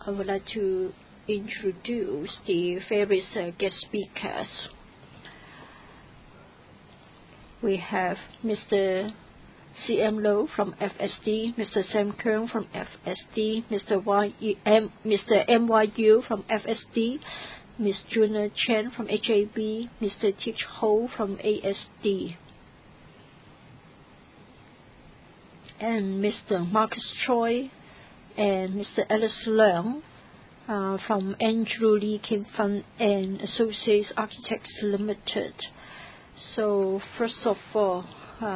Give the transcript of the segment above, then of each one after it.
I would like to introduce the various guest speakers. We have Mr. C.M. Low from FSD, Mr. Sam Keung from FSD, Mr. M.Y.U. from FSD, Ms. Juna Chen from HAB, Mr. Teach Ho from ASD, and Mr. Marcus Choi and Mr. Alice Leung from Andrew Lee Kim Fund and Associates Architects Limited. So first of all,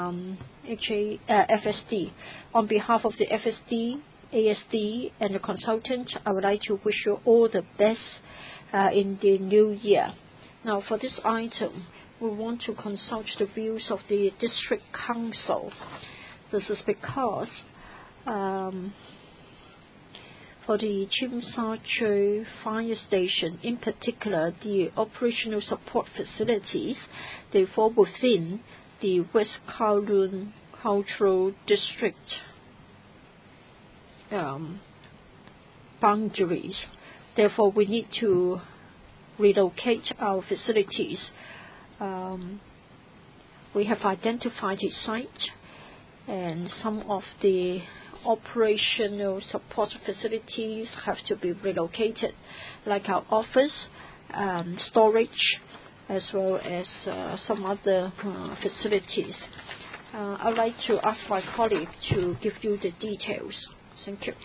FSD. On behalf of the FSD, ASD, and the consultant, I would like to wish you all the best in the new year. Now, for this item, we want to consult the views of the District Council. This is because for the Tsim Sha Tsui Fire Station, in particular, the operational support facilities, they fall within the West Kowloon Cultural District boundaries. Therefore, we need to relocate our facilities. We have identified a site, and some of the operational support facilities have to be relocated, like our office, storage, as well as some other facilities. I'd like to ask my colleague to give you the details. Thank you.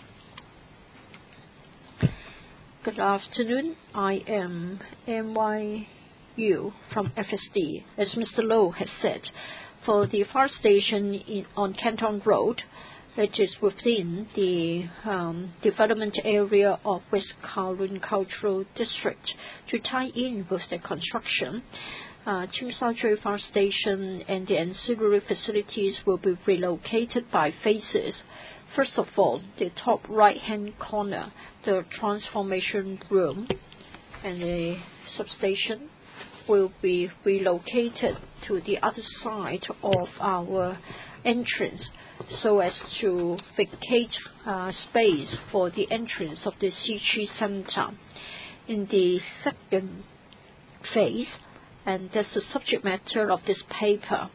Good afternoon. I am M.Y.U. from FSD. As Mr. Low has said, for the fire station on Canton Road, it is within the development area of West Kowloon Cultural District. To tie in with the construction, Tsim Sha Tsui Fire Station and the ancillary facilities will be relocated by phases. First of all, the top right-hand corner, the transformation room and the substation will be relocated to the other side of our entrance, so as to vacate space for the entrance of the Xi Center. In the second phase, and that's the subject matter of this paper,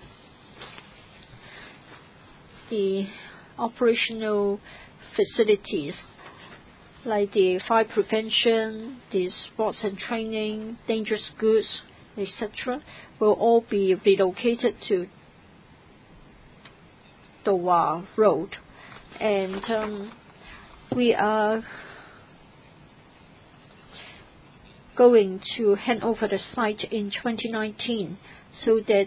the operational facilities like the fire prevention, the sports and training, dangerous goods, etc., will all be relocated to Dowa Road. And we are going to hand over the site in 2019 so that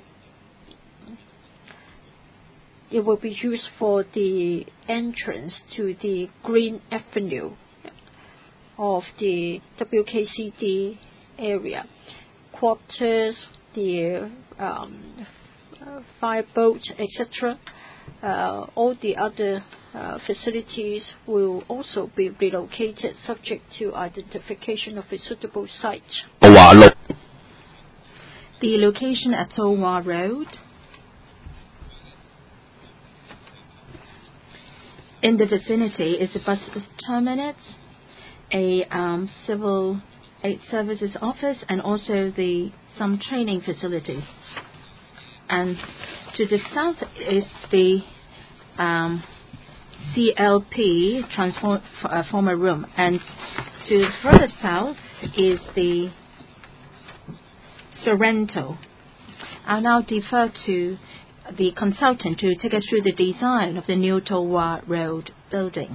it will be used for the entrance to the Green Avenue of the WKCD area. Quarters, the fireboat, etc., all the other facilities will also be relocated subject to identification of a suitable site. The location at Towa Road. In the vicinity is a bus terminus, a civil aid services office, and also some training facilities. And to the south is the CLP transformer room, and to further south is the Sorrento. I'll now defer to the consultant to take us through the design of the new Towa Road building.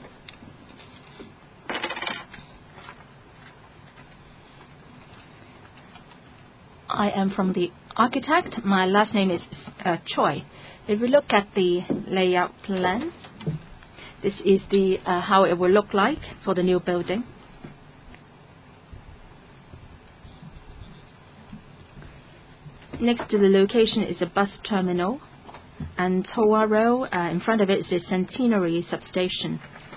I am from the architect. My last name is Choi. If we look at the layout plan, this is the how it will look like for the new building. Next to the location is a bus terminal, and Towa Road, in front of it is the Centenary substation.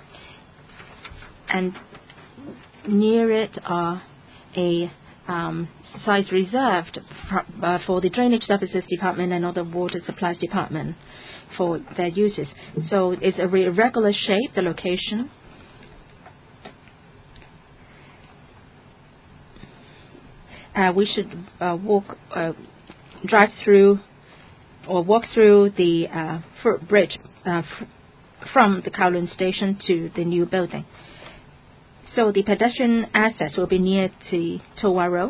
And near it are a sites reserved for the Drainage Services Department and other Water Supplies Department for their uses. So it's a regular shape, the location. we should drive through or walk through the footbridge from the Kowloon station to the new building. So the pedestrian access will be near the To Wai Road,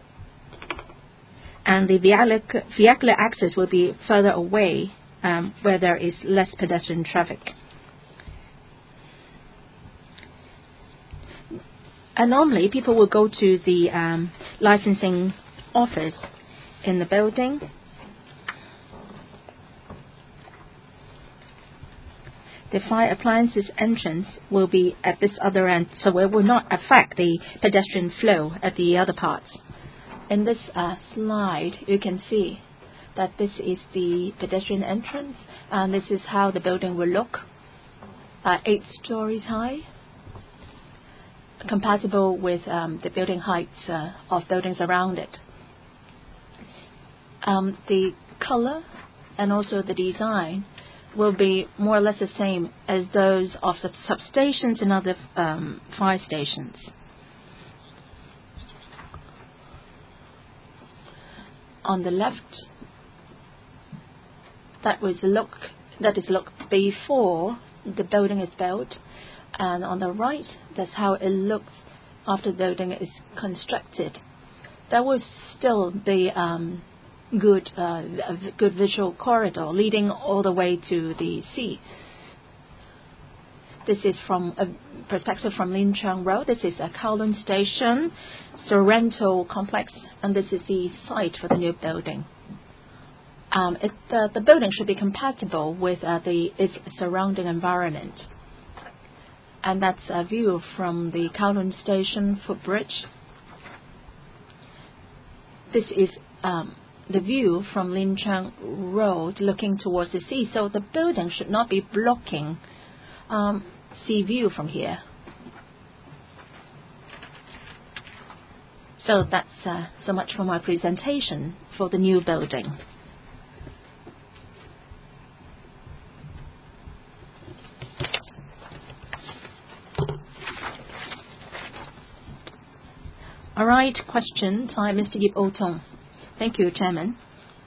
and the vehicular access will be further away where there is less pedestrian traffic. And normally, people will go to the licensing office in the building. The fire appliances entrance will be at this other end, so it will not affect the pedestrian flow at the other parts. In this slide, you can see that this is the pedestrian entrance, and this is how the building will look, 8 stories high, compatible with the building heights of buildings around it. The color and also the design will be more or less the same as those of substations and other fire stations. On the left, that is look before the building is built, and on the right, that's how it looks after the building is constructed. There will still be a good visual corridor leading all the way to the sea. This is from a perspective from Lin Chang Road. This is a Kowloon Station, Sorrento complex, and this is the site for the new building. The building should be compatible with its surrounding environment. And that's a view from the Kowloon Station footbridge. This is the view from Lin Chang Road looking towards the sea. So the building should not be blocking sea view from here. So that's so much for my presentation for the new building. All right, question time, Mr. Yip O-Tong. Thank you, Chairman.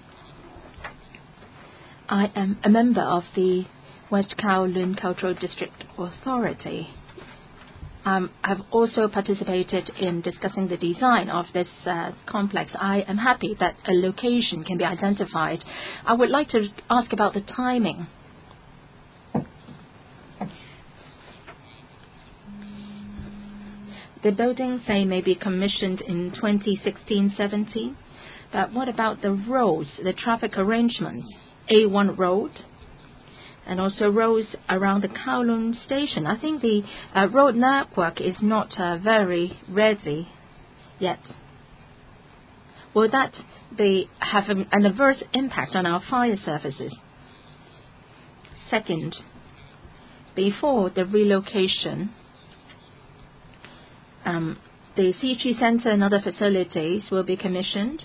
I am a member of the West Kowloon Cultural District Authority. I've also participated in discussing the design of this complex. I am happy that a location can be identified. I would like to ask about the timing. The building, say, may be commissioned in 2016-17. But what about the roads, the traffic arrangements, A1 Road, and also roads around the Kowloon Station? I think the road network is not very ready yet. Will that have an adverse impact on our fire services? Second, before the relocation, the CG Center and other facilities will be commissioned.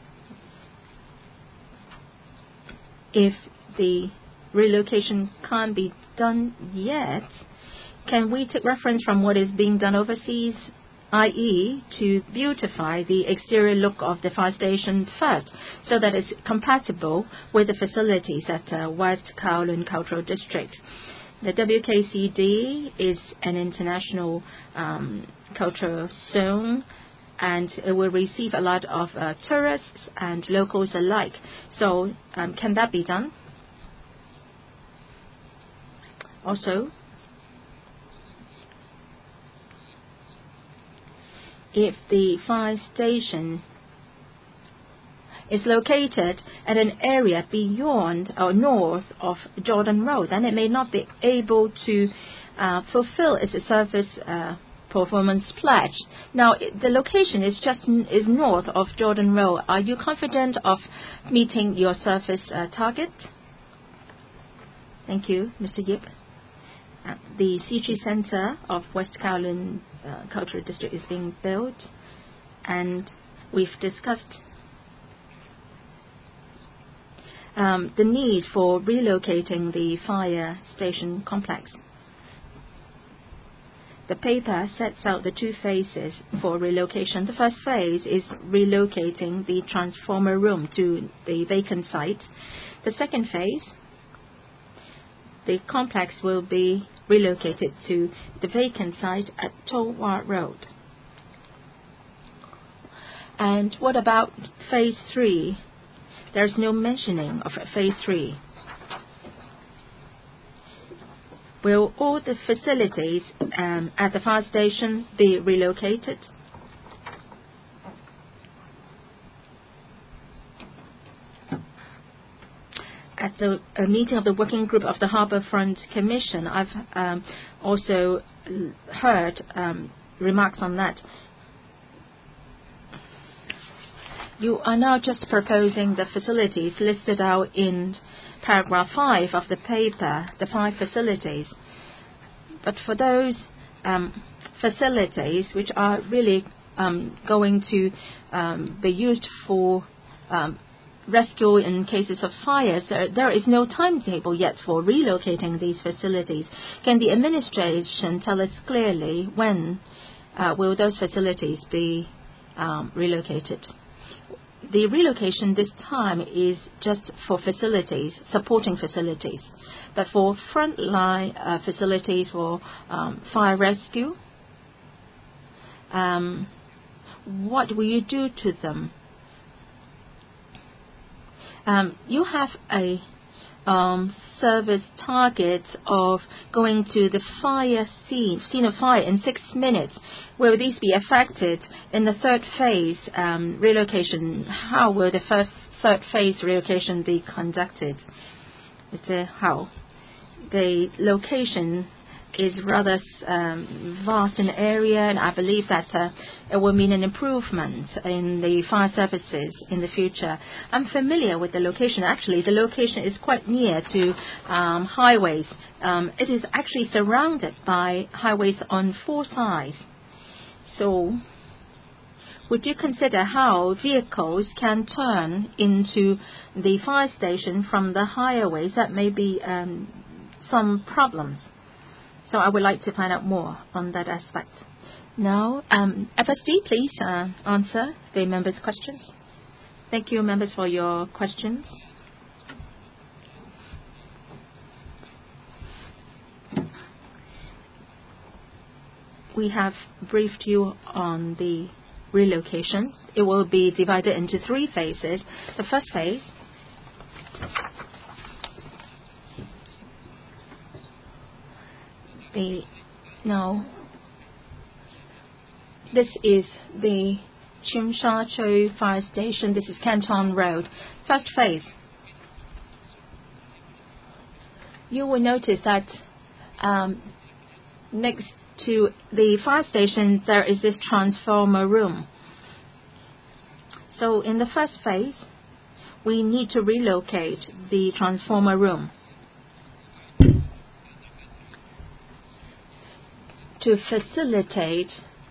If the relocation can't be done yet, can we take reference from what is being done overseas, i.e. to beautify the exterior look of the fire station first, so that it's compatible with the facilities at West Kowloon Cultural District? The WKCD is an international cultural zone, and it will receive a lot of tourists and locals alike. So can that be done? Also, if the fire station is located at an area beyond or north of Jordan Road, then it may not be able to fulfill its service performance pledge. Now, the location is north of Jordan Road. Are you confident of meeting your service target? Thank you, Mr. Yip. The CG Center of West Kowloon Cultural District is being built, and we've discussed the need for relocating the fire station complex. The paper sets out the 2 phases for relocation. The first phase is relocating the transformer room to the vacant site. The second phase, the complex will be relocated to the vacant site at To Wah Road. And what about phase 3? There's no mentioning of phase 3. Will all the facilities at the fire station be relocated? At the meeting of the working group of the Harbourfront Commission, I've also heard remarks on that. You are now just proposing the facilities listed out in paragraph 5 of the paper, the 5 facilities. But for those facilities which are really going to be used for rescue in cases of fires, there is no timetable yet for relocating these facilities. Can the administration tell us clearly when will those facilities be relocated? The relocation this time is just for facilities, supporting facilities. But for frontline facilities for fire rescue, what will you do to them? You have a service target of going to the fire scene of fire in 6 minutes. Will these be affected in the third phase relocation? How will the third phase relocation be conducted? How? The location is rather vast in area, and I believe that it will mean an improvement in the fire services in the future. I'm familiar with the location. Actually, the location is quite near to highways. It is actually surrounded by highways on 4 sides. So, would you consider how vehicles can turn into the fire station from the highways? That may be some problems. So I would like to find out more on that aspect. Now, FSD, please answer the members' questions. Thank you, members, for your questions. We have briefed you on the relocation. It will be divided into 3 phases. The first phase, this is the Tsim Sha Tsui Fire Station. This is Canton Road. First phase. You will notice that next to the fire station there is this transformer room. So in the first phase, we need to relocate the transformer room to facilitate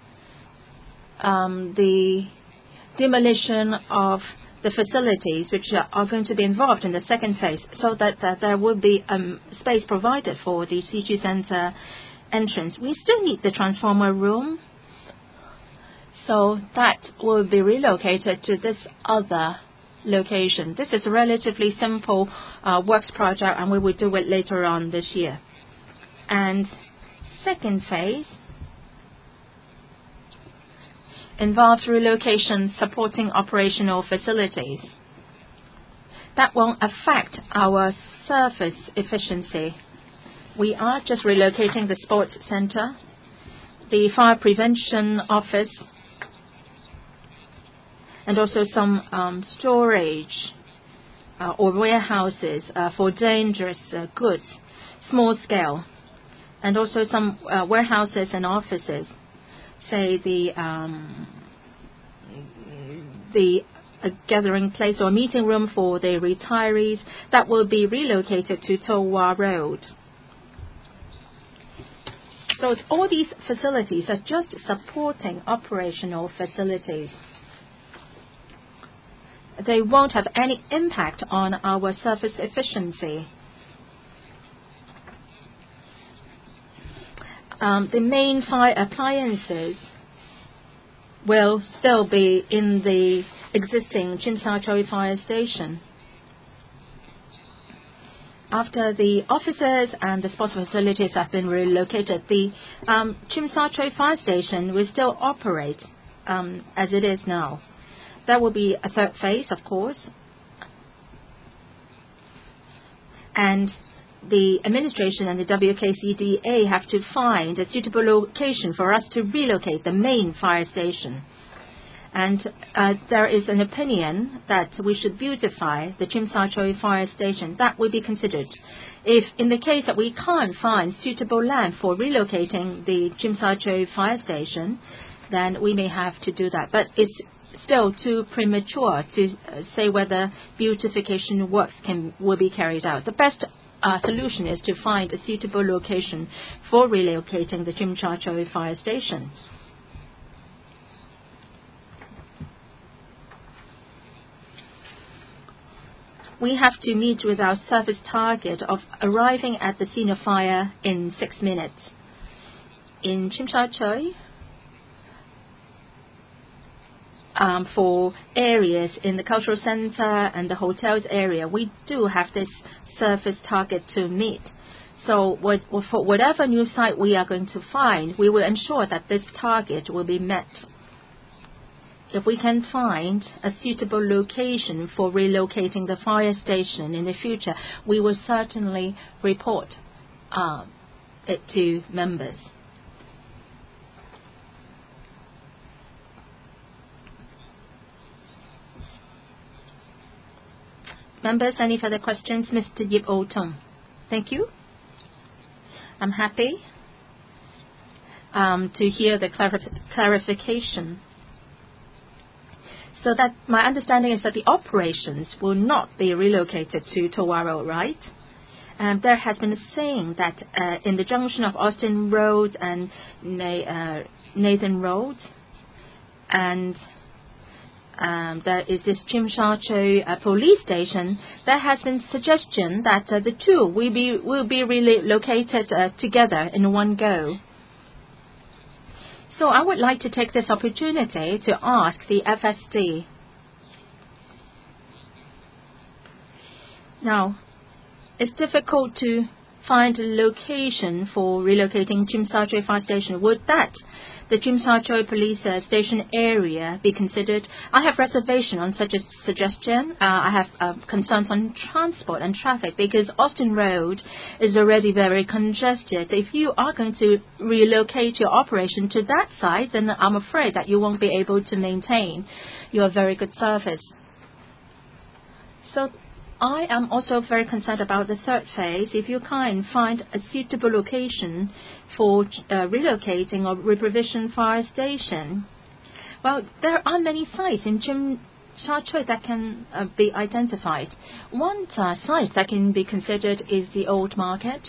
the demolition of the facilities which are going to be involved in the second phase, so that there will be space provided for the CG Center entrance. We still need the transformer room, so that will be relocated to this other location. This is a relatively simple works project, and we will do it later on this year. And second phase involves relocation supporting operational facilities. That won't affect our service efficiency. We are just relocating the sports center, the fire prevention office, and also some storage or warehouses for dangerous goods, small scale, and also some warehouses and offices, say the gathering place or meeting room for the retirees, that will be relocated to To Wah Road. So all these facilities are just supporting operational facilities. They won't have any impact on our service efficiency. the main fire appliances will still be in the existing Tsim Sha Tsui fire station. After the officers and the sports facilities have been relocated, the Tsim Sha Tsui fire station will still operate as it is now. That will be a third phase, of course. And the administration and the WKCDA have to find a suitable location for us to relocate the main fire station. And there is an opinion that we should beautify the Tsim Sha Tsui fire station. That will be considered. If in the case that we can't find suitable land for relocating the Tsim Sha Tsui fire station, then we may have to do that. But it's still too premature to say whether beautification works will be carried out. The best solution is to find a suitable location for relocating the Tsim Sha Tsui fire station. We have to meet with our service target of arriving at the scene of fire in 6 minutes. In Tsim Sha Tsui, for areas in the cultural center and the hotels area, we do have this service target to meet. So for whatever new site we are going to find, we will ensure that this target will be met. If we can find a suitable location for relocating the fire station in the future, we will certainly report it to members. Members, any further questions? Mr. Yip O Tung. Thank you. I'm happy to hear the clarification. So that my understanding is that the operations will not be relocated to To Wah Road, right? There has been a saying that in the junction of Austin Road and Nathan Road, and there is this Tsim Sha Tsui police station. There has been suggestion that the two will be relocated together in one go. So I would like to take this opportunity to ask the FSD. Now, it's difficult to find a location for relocating Tsim Sha Tsui fire station. Would that the Tsim Sha Tsui police station area be considered? I have reservation on such a suggestion. I have concerns on transport and traffic because Austin Road is already very congested. If you are going to relocate your operation to that site, then I'm afraid that you won't be able to maintain your very good service. So I am also very concerned about the third phase. If you can find a suitable location for relocating or reprovision fire station, well, there are many sites in Tsim Sha Tsui that can be identified. One site that can be considered is the Old Market.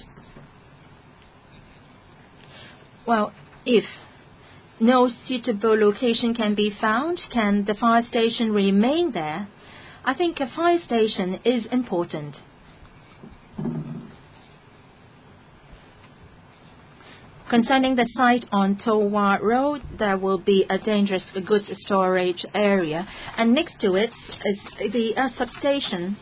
Well, if no suitable location can be found, can the fire station remain there? I think a fire station is important. Concerning the site on To Wah Road, there will be a dangerous goods storage area, and next to it is the substation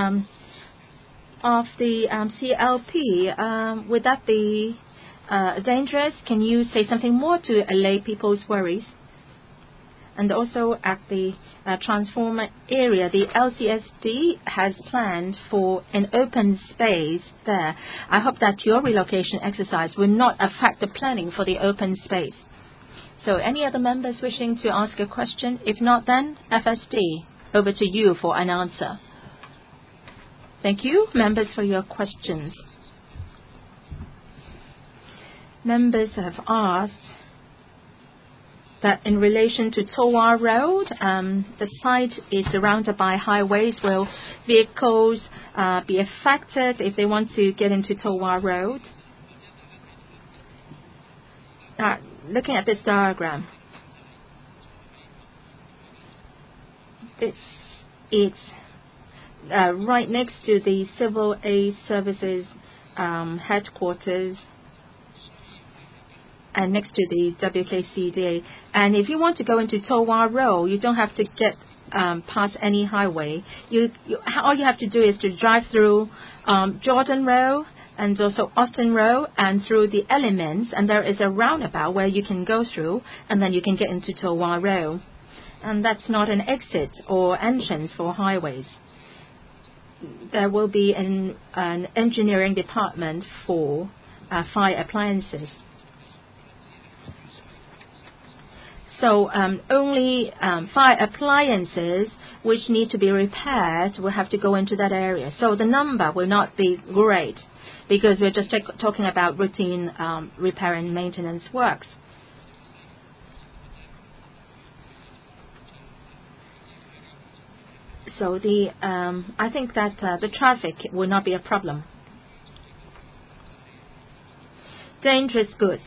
of the CLP. Would that be dangerous? Can you say something more to allay people's worries? And also at the transformer area, the LCSD has planned for an open space there. I hope that your relocation exercise will not affect the planning for the open space. So any other members wishing to ask a question? If not, then FSD, over to you for an answer. Thank you, members, for your questions. Members have asked that in relation to To Wah Road, the site is surrounded by highways. Will vehicles be affected if they want to get into To Wah Road? Looking at this diagram, it's right next to the Civil Aid Services headquarters. and next to the WKCDA. And if you want to go into To Wah Road, you don't have to get past any highway. All you have to do is to drive through Jordan Road and also Austin Road and through the Elements, and there is a roundabout where you can go through, and then you can get into To Wah Road. And that's not an exit or entrance for highways. There will be an engineering department for fire appliances. So only fire appliances which need to be repaired will have to go into that area. So the number will not be great because we're just talking about routine repair and maintenance works. So I think that the traffic will not be a problem. Dangerous goods.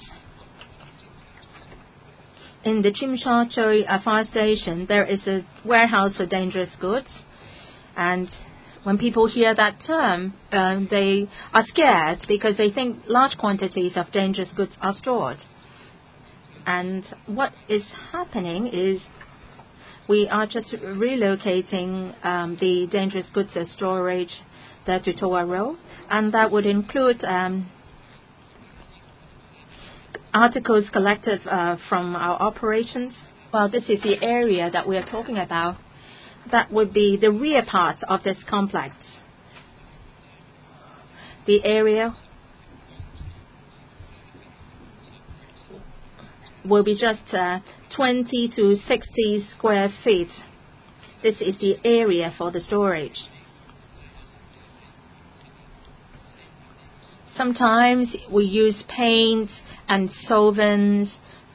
In the Tsim Sha Tsui fire station, there is a warehouse for dangerous goods. And when people hear that term, they are scared because they think large quantities of dangerous goods are stored. And what is happening is we are just relocating the dangerous goods storage there to To Wah Road, and that would include articles collected from our operations. Well, this is the area that we are talking about. That would be the rear part of this complex. The area will be just 20 to 60 square feet. This is the area for the storage. Sometimes we use paint and solvents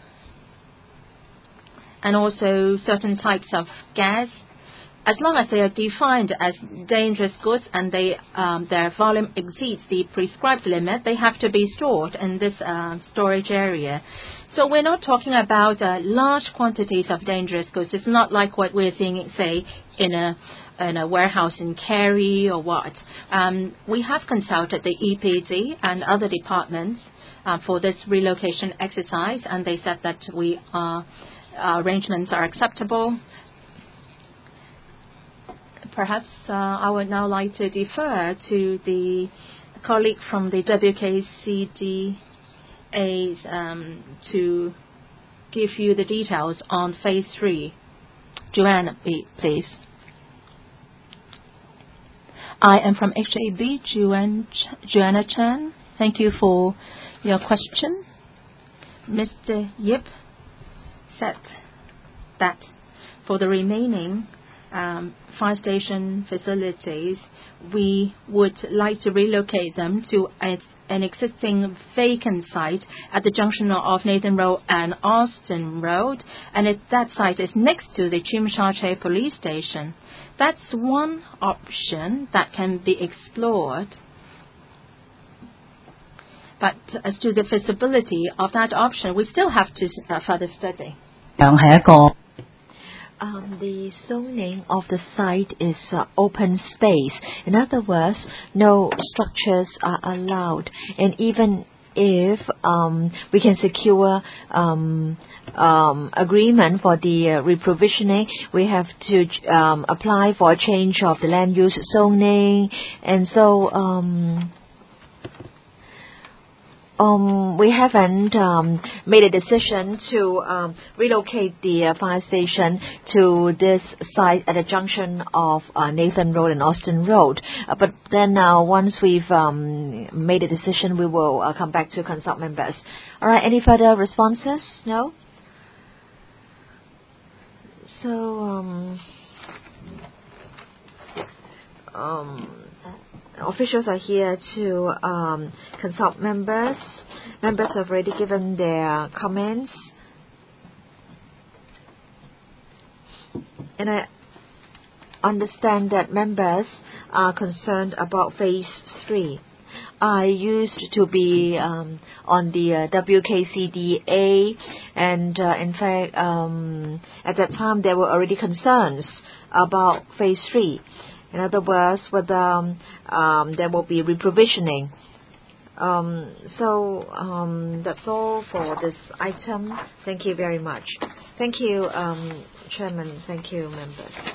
and also certain types of gas. As long as they are defined as dangerous goods and their volume exceeds the prescribed limit, they have to be stored in this storage area. So we're not talking about large quantities of dangerous goods. It's not like what we're seeing, say, in a warehouse in Kerry or what. We have consulted the EPD and other departments for this relocation exercise, and they said that our arrangements are acceptable. Perhaps I would now like to defer to the colleague from the WKCDA to give you the details on Phase 3. Joanna, please. I am from HAB, Joanna Chan. Thank you for your question. Mr. Yip said that for the remaining fire station facilities, we would like to relocate them to an existing vacant site at the junction of Nathan Road and Austin Road, and that site is next to the Tsim Sha Tsui police station. That's one option that can be explored. But as to the feasibility of that option, we still have to further study. The zoning of the site is open space. In other words, no structures are allowed. And even if we can secure agreement for the reprovisioning, we have to apply for a change of the land use zoning. And so we haven't made a decision to relocate the fire station to this site at the junction of Nathan Road and Austin Road. But then once we've made a decision, we will come back to consult members. All right, any further responses? No? So, officials are here to consult members. Members have already given their comments. And I understand that members are concerned about Phase 3. I used to be on the WKCDA, and in fact, at that time there were already concerns about Phase 3. In other words, whether there will be reprovisioning That's all for this item. Thank you very much. Thank you, Chairman. Thank you, members.